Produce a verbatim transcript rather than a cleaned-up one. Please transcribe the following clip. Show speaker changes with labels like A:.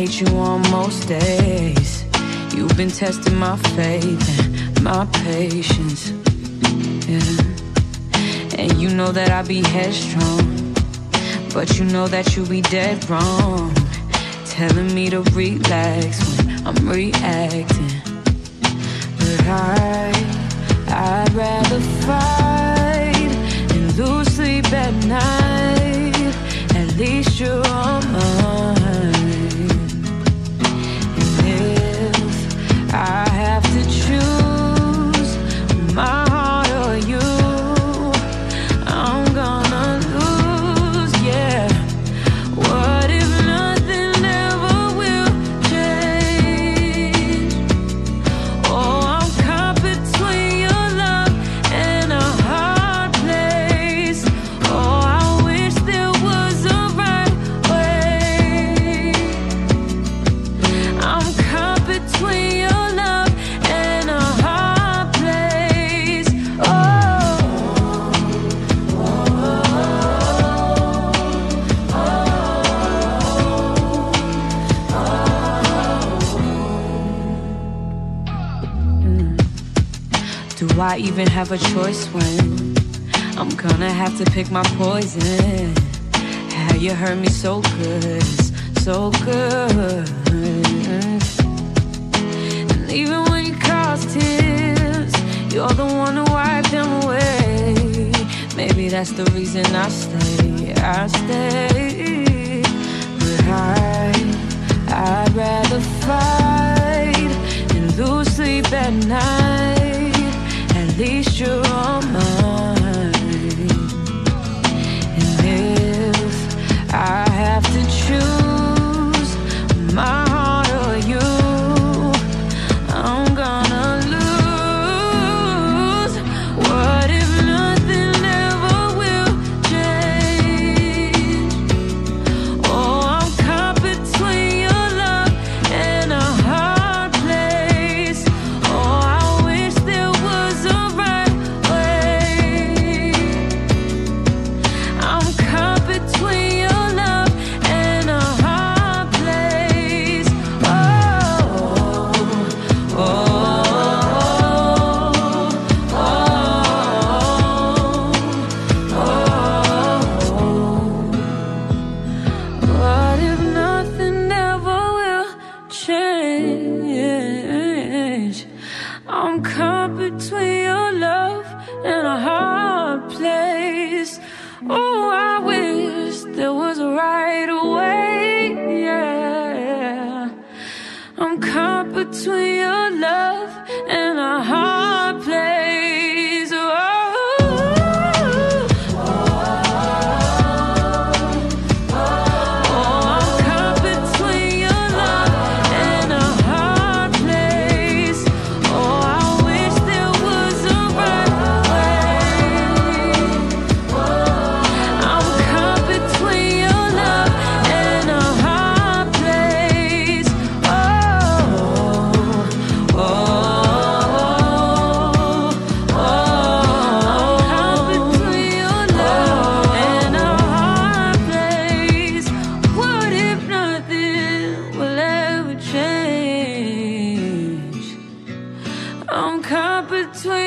A: hate you on most days. You've been testing my faith and my patience, yeah. And you know that I be headstrong, but you know that you be dead wrong, telling me to relax when I'm reacting. But I, I'd rather fight and lose sleep at night. At least you're on mine. And if I have to choose my heart or you, I'm gonna lose, yeah. What if nothing ever will change? Oh, I'm caught between your love and a hard place. Oh, I wish there was a right way. I'm caught between your love and a hard place. Oh, do I even have a choice when I'm gonna have to pick my poison? How you hurt me so good, so good. And even when you cause tears, you're the one to wipe them away. Maybe that's the reason I stay, I stay. But I, I'd rather fight and lose sleep at night. At least you're on mine. And if I have to choose my heart or you, I'm gonna lose. What if nothing ever will change? Oh, I'm caught between your love and a hard place. Oh, I wish there was a right way. I'm caught between your love and a hard place. Oh, oh, oh, oh, oh. What if nothing ever will change? I'm caught between your love and a hard place. Oh, I wish there was a right way, yeah. I'm caught between your love and a hard place. Oh, I'm caught between your love and a hard place. Oh, I wish there was a right way. I'm caught between your love and a hard place. Oh, oh, oh, I'm caught between your love and a hard place. What if nothing will ever change? I'm caught between